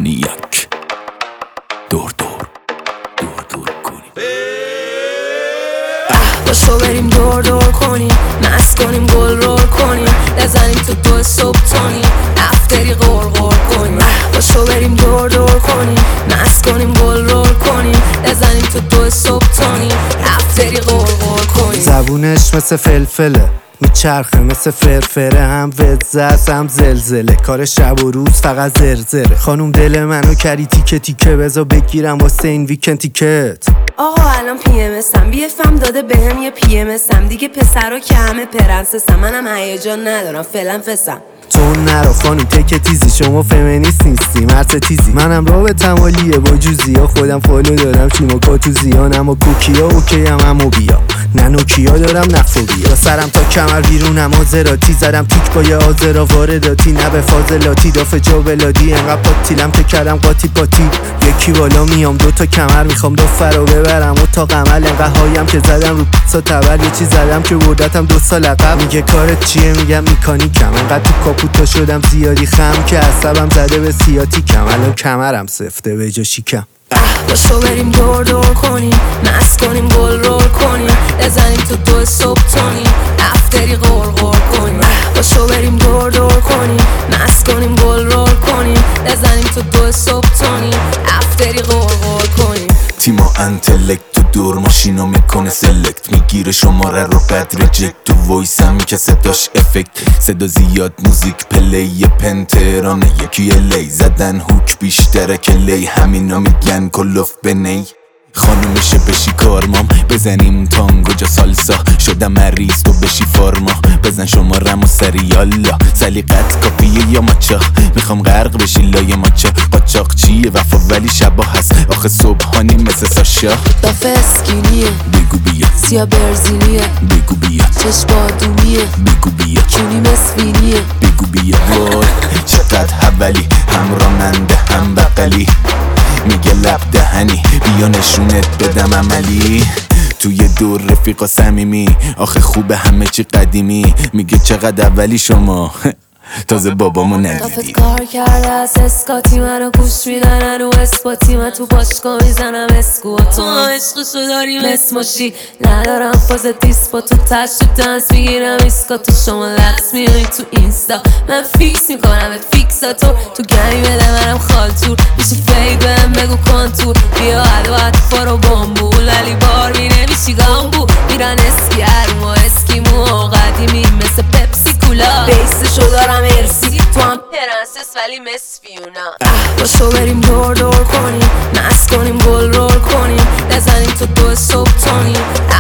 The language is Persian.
کنیاک دور دور کنیم باشو بریم دور کنیم، مست کنیم گل رول کنیم، بزنیم تو دو صبح تونیم، افتری غرغر کنیم. باشو بریم دور کنیم، مست کنیم گل رول کنیم، بزنیم تو دو صبح تونیم، افتری غرغر کنیم. زبونش مثل فلفله میچرخه مثل فرفره، هم وزز هم زلزله، کار شب و روز فقط زرزره. خانوم دل منو کردی تیکه تیکه، بذار بگیرم واسه این ویکند تیکت. آقا الان پی ام اسم، BFM داده بهم یه پی ام اسم، دیگه پسرا که همه پرنسسم، منم هیجان ندارم فعلا فسم. تو نرو خانوم تک تیزی، شما فمینیست نیستی مرد تیزی، منم رابطم عالیه با جوزیا، خودم فالو دارم چیما کاتوزیان، اما کوکیا اوکی همو بیا، نه نوکیا دارم نه فوبیا، سرم تا کمر بیرونم آزراتی، زدم تیک با یه آزرا وارداتی، نه به فاضلاتی داف جابلادی، انقدر پاتیلم که کردم قاطی پاتی، یکی بالا میام دوتا کمر میخوام دو فرا ببرم اتاق عمل، انقدر هایم که زدم رو پیتزا تبر، یه چیز زدم که بردتم 2 سال عقب، میگه کارت چیه میگم میکانیکم، انقدر تو کاپوتا شدم زیادی خم که عصبم زده به سیاتیکم، الان کمرم سفته به جا شیکم. باشو بریم دور کنیم، مست کنیم گل رول کنیم، بزنیم تو دو صبح تونیم، افتری غرغر کنیم. باشو بریم دور کنیم، مست کنیم گل رول کنیم، بزنیم تو دو صبح تونیم، افتری غرغر کنیم. تیما انتلکت تو دور ماشینو میکنه سلکت، میگیره شماره رو بعد ریجکت، تو وایس هم که صداش افکت، صدا زیاد موزیک پلی پنترانه، یکی لی زدن هوک بیشتره که لی، همینا میگن کلوف بنی. خانومشه بشی کارمام، بزنیم تانگو جا سالسا، شدم مریض تو بشی فارما، بزن شمارم و سریالا، سلیقت کافیه یا ماچا، میخوام غرق بشی لای ماچا، قاچاق چیه وفا ولی شبا هست، آخه صبحانی مثل ساشا، دافه اسکینیه بگو بیا، سیا برزیلیه بگو بیا، چش بادومیه بگو بیا، کونی مسفینیه بگو بیا. وای چقدر حولی، هم راننده هم بقلی، میگه لب دهنی بیا نشونت بدم عملی، توی دور رفیقا صمیمی، آخه خوبه همه چی قدیمی، میگه چقدر اولی شما تازه بابامو ندیدی. دافت کار کرده از اسکاتی، منو گوش میدن رو اسپاتی، من تو باشگاه میزنم اسکو، تو عشقشو داری مسماشی، ندارم فاز دیسپا، تو تش تو دنس میگیرم ایسکا، تو شما لقس میاری تو اینستا، من فیکس میکنم فیکساتور، تو گنی بده منم خالتور، میشی فید بهم بگو کانتور، بیا عدو عطفا رو بامبول، ولی بار می نمیشی گامبو، میرن اسکی هرما اسکیمو قدیمی مثل پپسی کولا، بیسشو دارم ارسی، تو هم پرنسس ولی مسفیونا. باشو بریم دور کنیم، مست کنیم گل رول کنیم، بزنیم تو دو صبح تونیم،